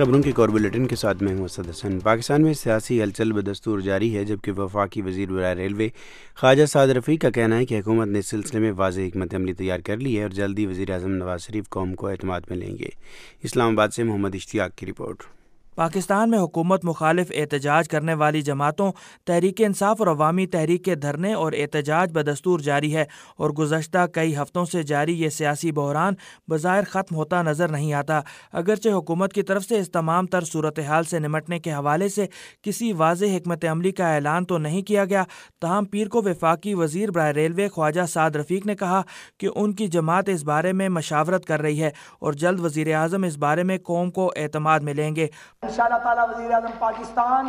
خبروں کے کور بلیٹن کے ساتھ میں ہوں اسد حسن۔ پاکستان میں سیاسی ہلچل بدستور جاری ہے، جبکہ وفاقی وزیر برائے ریلوے خواجہ سعد رفیق کا کہنا ہے کہ حکومت نے اس سلسلے میں واضح حکمت عملی تیار کر لی ہے اور جلدی وزیر اعظم نواز شریف قوم کو اعتماد میں لیں گے۔ اسلام آباد سے محمد اشتیاق کی رپورٹ۔ پاکستان میں حکومت مخالف احتجاج کرنے والی جماعتوں تحریک انصاف اور عوامی تحریک کے دھرنے اور احتجاج بدستور جاری ہے اور گزشتہ کئی ہفتوں سے جاری یہ سیاسی بحران بظاہر ختم ہوتا نظر نہیں آتا۔ اگرچہ حکومت کی طرف سے اس تمام تر صورتحال سے نمٹنے کے حوالے سے کسی واضح حکمت عملی کا اعلان تو نہیں کیا گیا، تاہم پیر کو وفاقی وزیر برائے ریلوے خواجہ سعد رفیق نے کہا کہ ان کی جماعت اس بارے میں مشاورت کر رہی ہے اور جلد وزیر اعظم اس بارے میں قوم کو اعتماد میں لیں گے۔ انشاءاللہ تعالی وزیر اعظم پاکستان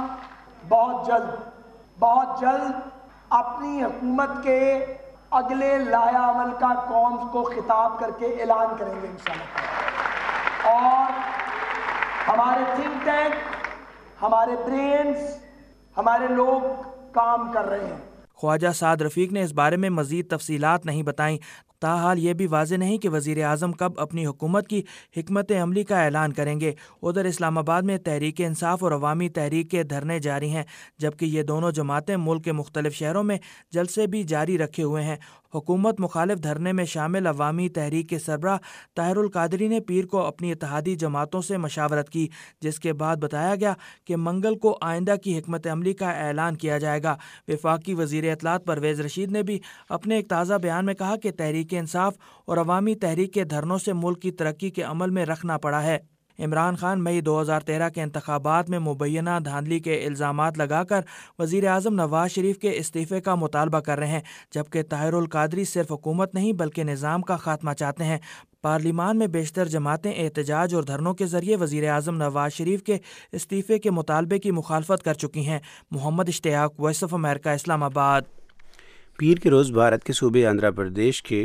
بہت جلد اپنی حکومت کے اگلے لائحہ عمل کا قوم کو خطاب کر کے اعلان کریں گے انشاءاللہ۔ اور ہمارے تھنک ٹینک، ہمارے برینز، ہمارے لوگ کام کر رہے ہیں۔ خواجہ سعد رفیق نے اس بارے میں مزید تفصیلات نہیں بتائیں۔ تاحال یہ بھی واضح نہیں کہ وزیر اعظم کب اپنی حکومت کی حکمت عملی کا اعلان کریں گے۔ ادھر اسلام آباد میں تحریک انصاف اور عوامی تحریک کے دھرنے جاری ہیں، جبکہ یہ دونوں جماعتیں ملک کے مختلف شہروں میں جلسے بھی جاری رکھے ہوئے ہیں۔ حکومت مخالف دھرنے میں شامل عوامی تحریک کے سربراہ طاہر القادری نے پیر کو اپنی اتحادی جماعتوں سے مشاورت کی، جس کے بعد بتایا گیا کہ منگل کو آئندہ کی حکمت عملی کا اعلان کیا جائے گا۔ وفاقی وزیر اطلاعات پرویز رشید نے بھی اپنے ایک تازہ بیان میں کہا کہ تحریک انصاف اور عوامی تحریک کے دھرنوں سے ملک کی ترقی کے عمل میں رکھنا پڑا ہے۔ عمران خان مئی 2013 کے انتخابات میں مبینہ دھاندلی کے الزامات لگا کر وزیر اعظم نواز شریف کے استعفے کا مطالبہ کر رہے ہیں، جبکہ طاہر القادری صرف حکومت نہیں بلکہ نظام کا خاتمہ چاہتے ہیں۔ پارلیمان میں بیشتر جماعتیں احتجاج اور دھرنوں کے ذریعے وزیر اعظم نواز شریف کے استعفے کے مطالبے کی مخالفت کر چکی ہیں۔ محمد اشتیاق، وائس آف امریکہ، اسلام آباد۔ پیر کے روز بھارت کے صوبے آندھرا پردیش کے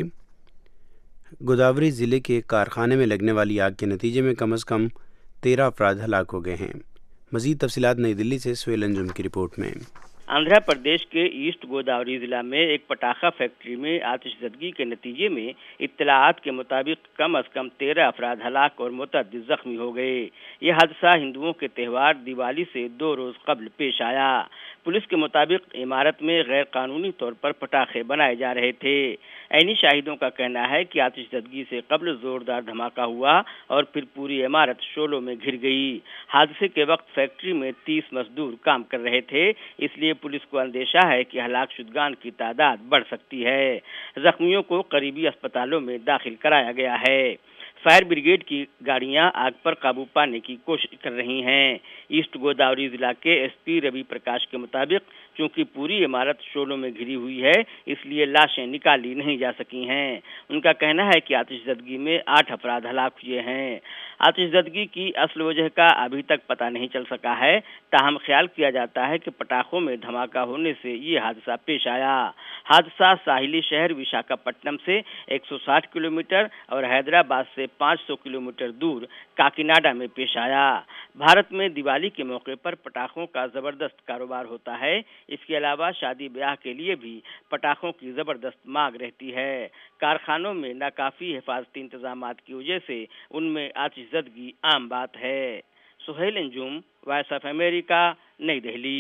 گوداوری ضلع کے کارخانے میں لگنے والی آگ کے نتیجے میں کم از کم 13 افراد ہلاک ہو گئے ہیں۔ مزید تفصیلات نئی دلی سے سہیل انجم کی رپورٹ میں۔ آندھرا پردیش کے ایسٹ گوداوری ضلع میں ایک پٹاخہ فیکٹری میں آتش زدگی کے نتیجے میں اطلاعات کے مطابق کم از کم 13 افراد ہلاک اور متعدد زخمی ہو گئے۔ یہ حادثہ ہندوؤں کے تہوار دیوالی سے 2 روز قبل پیش آیا۔ پولیس کے مطابق عمارت میں غیر قانونی طور پر پٹاخے بنائے جا رہے تھے۔ عینی شاہدوں کا کہنا ہے کہ آتش زدگی سے قبل زوردار دھماکہ ہوا اور پھر پوری عمارت شعلوں میں گھر گئی۔ حادثے کے وقت فیکٹری میں 30 مزدور کام کر رہے تھے، اس لیے پولیس کو اندیشہ ہے کہ ہلاک شدگان کی تعداد بڑھ سکتی ہے۔ زخمیوں کو قریبی اسپتالوں میں داخل کرایا گیا ہے۔ فائر بریگیڈ کی گاڑیاں آگ پر قابو پانے کی کوشش کر رہی ہیں۔ ایسٹ گوداوری ضلع کے ایس پی روی پرکاش کے مطابق چونکہ پوری عمارت شعلوں میں گھری ہوئی ہے، اس لیے لاشیں نکالی نہیں جا سکی ہیں۔ ان کا کہنا ہے کہ آتش زدگی میں 8 افراد ہلاک ہوئے ہیں۔ آتش زدگی کی اصل وجہ کا ابھی تک پتہ نہیں چل سکا ہے، تاہم خیال کیا جاتا ہے کہ پٹاخوں میں دھماکہ ہونے سے یہ حادثہ پیش آیا۔ حادثہ ساحلی شہر وشاکھاپٹنم سے 160 کلومیٹر اور حیدرآباد سے 500 کلومیٹر دور کاکیناڈا میں پیش آیا۔ بھارت میں دیوالی کے موقع پر پٹاخوں کا زبردست کاروبار ہوتا ہے۔ اس کے علاوہ شادی بیاہ کے لیے بھی پٹاخوں کی زبردست مانگ رہتی ہے۔ کارخانوں میں ناکافی حفاظتی انتظامات کی وجہ سے ان میں آتش زدگی عام بات ہے۔ Suhail Anjum, Voice of America, New Delhi.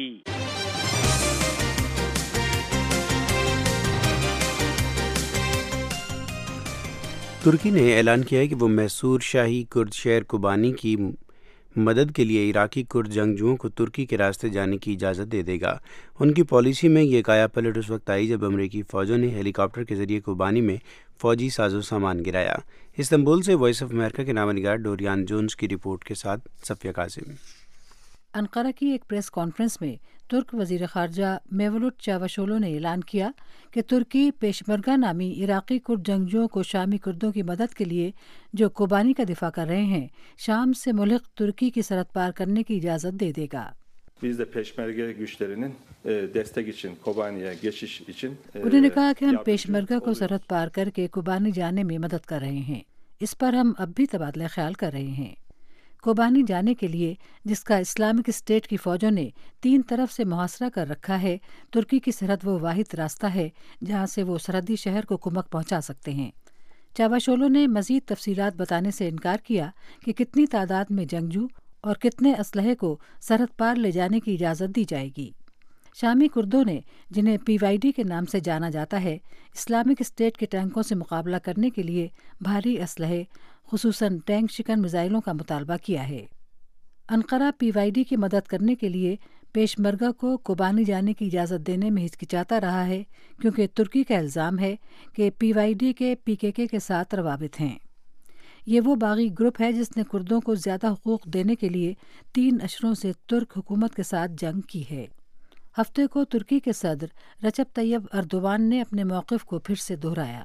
ترکی نے اعلان کیا ہے کہ وہ محصور شاہی کرد شہر کوبانی کی مدد کے لیے عراقی کرد جنگجوؤں کو ترکی کے راستے جانے کی اجازت دے دے گا۔ ان کی پالیسی میں یہ کایا پلٹ اس وقت آئی جب امریکی فوجوں نے ہیلی کاپٹر کے ذریعے کوبانی میں فوجی ساز و سامان گرایا۔ استنبول سے وائس آف امریکہ کے نامہ نگار ڈوریان جونز کی رپورٹ کے ساتھ صفیہ قاسم۔ انقرہ کی ایک پریس کانفرنس میں ترک وزیر خارجہ میولوٹ چاوشولو نے اعلان کیا کہ ترکی پیشمرگہ نامی عراقی کرد جنگجوؤں کو شامی کردوں کی مدد کے لیے جو کوبانی کا دفاع کر رہے ہیں، شام سے ملحق ترکی کی سرحد پار کرنے کی اجازت دے دے گا۔ انہوں نے کہا کہ ہم پیشمرگہ کو سرحد پار کر کے کوبانی جانے میں مدد کر رہے ہیں، اس پر ہم اب بھی تبادلہ خیال کر رہے ہیں۔ کوبانی جانے کے لیے، جس کا اسلامک اسٹیٹ کی فوجوں نے 3 طرف سے محاصرہ کر رکھا ہے، ترکی کی سرحد وہ واحد راستہ ہے جہاں سے وہ سرحدی شہر کو کمک پہنچا سکتے ہیں۔ چاوشولو نے مزید تفصیلات بتانے سے انکار کیا کہ کتنی تعداد میں جنگجو اور کتنے اسلحے کو سرحد پار لے جانے کی اجازت دی جائے گی۔ شامی کردوں نے، جنہیں PYD کے نام سے جانا جاتا ہے، اسلامک اسٹیٹ کے ٹینکوں سے مقابلہ کرنے کے لیے بھاری اسلحے خصوصاً ٹینک شکن میزائلوں کا مطالبہ کیا ہے۔ انقرہ PYD کی مدد کرنے کے لیے پیشمرگہ کو کوبانی جانے کی اجازت دینے میں ہچکچاتا رہا ہے، کیونکہ ترکی کا الزام ہے کہ PYD کے PKK کے ساتھ روابط ہیں۔ یہ وہ باغی گروپ ہے جس نے کردوں کو زیادہ حقوق دینے کے لیے 3 اشروں سے ترک حکومت کے ساتھ جنگ کی ہے۔ ہفتے کو ترکی کے صدر رجب طیب اردوان نے اپنے موقف کو پھر سے دہرایا۔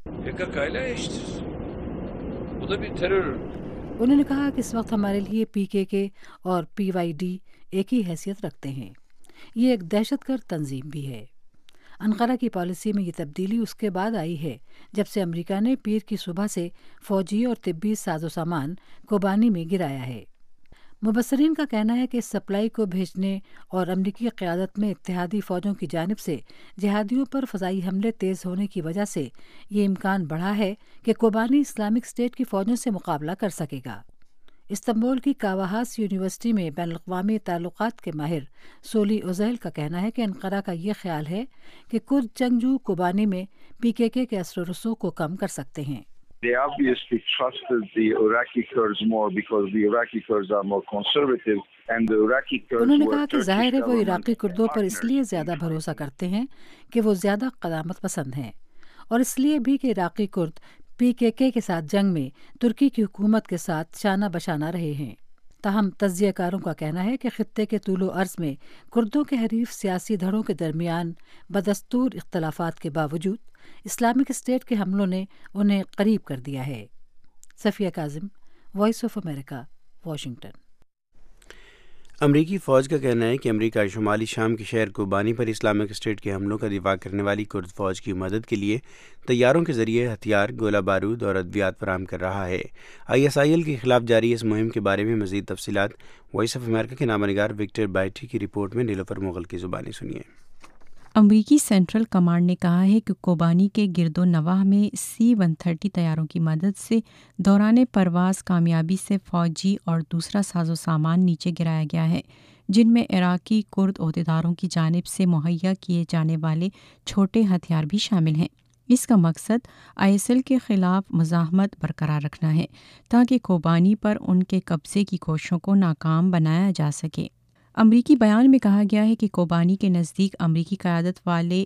انہوں نے کہا کہ اس وقت ہمارے لیے PKK اور PYD ایک ہی حیثیت رکھتے ہیں۔ یہ ایک دہشت گرد تنظیم بھی ہے۔ انقرہ کی پالیسی میں یہ تبدیلی اس کے بعد آئی ہے جب سے امریکہ نے پیر کی صبح سے فوجی اور طبی ساز و سامان کوبانی میں گرایا ہے۔ مبصرین کا کہنا ہے کہ اس سپلائی کو بھیجنے اور امریکی قیادت میں اتحادی فوجوں کی جانب سے جہادیوں پر فضائی حملے تیز ہونے کی وجہ سے یہ امکان بڑھا ہے کہ کوبانی اسلامک اسٹیٹ کی فوجوں سے مقابلہ کر سکے گا۔ استنبول کی کاواہاس یونیورسٹی میں بین الاقوامی تعلقات کے ماہر سولی اوزیل کا کہنا ہے کہ انقرہ کا یہ خیال ہے کہ کرد جنگجو کوبانی میں PKK کے اثر و رسوخ کو کم کر سکتے ہیں۔ They obviously trusted the Iraqi Kurds more because the Iraqi Kurds are more conservative and the Iraqi Kurds انہوں نے were کہا کہ Turkish ظاہر ہے وہ government عراقی کردوں پر اس لیے partners. زیادہ بھروسہ کرتے ہیں کہ وہ زیادہ قدامت پسند ہیں، اور اس لیے بھی کہ عراقی کرد PKK کے ساتھ جنگ میں ترکی کی حکومت کے ساتھ شانہ بشانہ رہے ہیں۔ تاہم تجزیہ کاروں کا کہنا ہے کہ خطے کے طول و عرض میں کردوں کے حریف سیاسی دھڑوں کے درمیان بدستور اختلافات کے باوجود اسلامک اسٹیٹ کے حملوں نے انہیں قریب کر دیا ہے۔ Safiya Kazim, Voice of America, Washington. امریکی فوج کا کہنا ہے کہ امریکہ شمالی شام کے شہر کوبانی پر اسلامک اسٹیٹ کے حملوں کا دفاع کرنے والی کرد فوج کی مدد کے لیے طیاروں کے ذریعے ہتھیار، گولہ بارود اور ادویات فراہم کر رہا ہے۔ ISIL کے خلاف جاری اس مہم کے بارے میں مزید تفصیلات وائس آف امریکہ کے نامہ نگار وکٹر بائٹی کی رپورٹ میں نیلوفر مغل کی زبانی سنیے۔ امریکی سینٹرل کمانڈ نے کہا ہے کہ کوبانی کے گرد و نواح میں C-130 طیاروں کی مدد سے دوران پرواز کامیابی سے فوجی اور دوسرا ساز و سامان نیچے گرایا گیا ہے، جن میں عراقی کرد عہدیداروں کی جانب سے مہیا کیے جانے والے چھوٹے ہتھیار بھی شامل ہیں۔ اس کا مقصد ISIL کے خلاف مزاحمت برقرار رکھنا ہے تاکہ کوبانی پر ان کے قبضے کی کوششوں کو ناکام بنایا جا سکے۔ امریکی بیان میں کہا گیا ہے کہ کوبانی کے نزدیک امریکی قیادت والے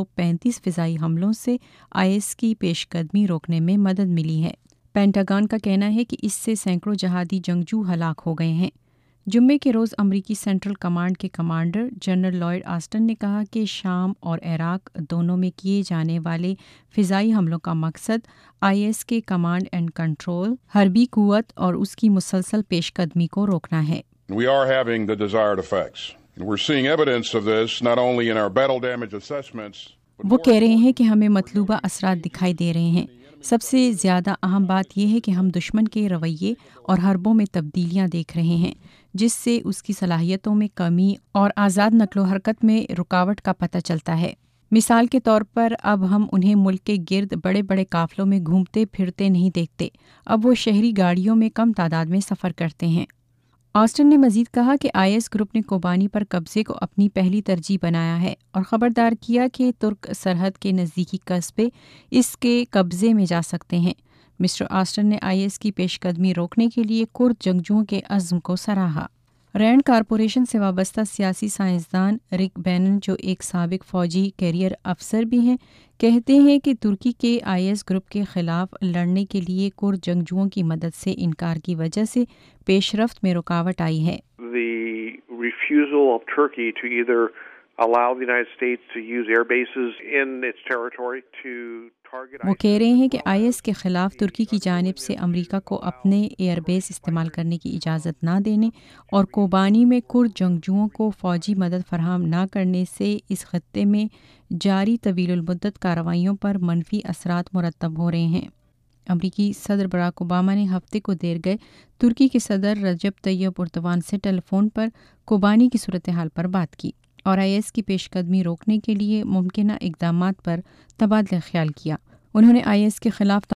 135 فضائی حملوں سے IS کی پیش قدمی روکنے میں مدد ملی ہے۔ پینٹاگن کا کہنا ہے کہ اس سے سینکڑوں جہادی جنگجو ہلاک ہو گئے ہیں۔ جمعے کے روز امریکی سینٹرل کمانڈ کے کمانڈر جنرل لوئڈ آسٹن نے کہا کہ شام اور عراق دونوں میں کیے جانے والے فضائی حملوں کا مقصد IS کے کمانڈ اینڈ کنٹرول، حربی قوت اور اس کی مسلسل پیش قدمی کو روکنا ہے۔ We are having the desired effects. We're seeing evidence of this not only in our battle damage assessments. وہ کہہ رہے ہیں کہ ہمیں مطلوبہ اثرات دکھائی دے رہے ہیں۔ سب سے زیادہ اہم بات یہ ہے کہ ہم دشمن کے رویے اور حربوں میں تبدیلیاں دیکھ رہے ہیں، جس سے اس کی صلاحیتوں میں کمی اور آزاد نقل و حرکت میں رکاوٹ کا پتہ چلتا ہے۔ مثال کے طور پر اب ہم انہیں ملک کے گرد بڑے بڑے قافلوں میں گھومتے پھرتے نہیں دیکھتے، اب وہ شہری گاڑیوں میں کم تعداد میں سفر کرتے ہیں۔ آسٹن نے مزید کہا کہ IS گروپ نے کوبانی پر قبضے کو اپنی پہلی ترجیح بنایا ہے اور خبردار کیا کہ ترک سرحد کے نزدیکی قصبے اس کے قبضے میں جا سکتے ہیں۔ مسٹر آسٹن نے IS کی پیش قدمی روکنے کے لیے کرد جنگجوؤں کے عزم کو سراہا۔ رینڈ کارپوریشن سے وابستہ سیاسی سائنسدان رک بینن، جو ایک سابق فوجی کیریئر افسر بھی ہیں، کہتے ہیں کہ ترکی کے IS گروپ کے خلاف لڑنے کے لیے کرد جنگجوؤں کی مدد سے انکار کی وجہ سے پیش رفت میں رکاوٹ آئی ہے۔ The refusal of Turkey to either allow the United States to use air bases in its territory to target وہ کہہ رہے ہیں کہ IS کے خلاف ترکی کی جانب سے امریکہ کو اپنے ایئر بیس استعمال کرنے کی اجازت نہ دینے اور کوبانی میں کرد جنگجوؤں کو فوجی مدد فراہم نہ کرنے سے اس خطے میں جاری طویل المدت کارروائیوں پر منفی اثرات مرتب ہو رہے ہیں۔ امریکی صدر براک اوباما نے ہفتے کو دیر گئے ترکی کے صدر رجب طیب اردوان سے ٹیلی فون پر کوبانی کی صورتحال پر بات کی اور IS کی پیش قدمی روکنے کے لیے ممکنہ اقدامات پر تبادلہ خیال کیا۔ انہوں نے IS کے خلاف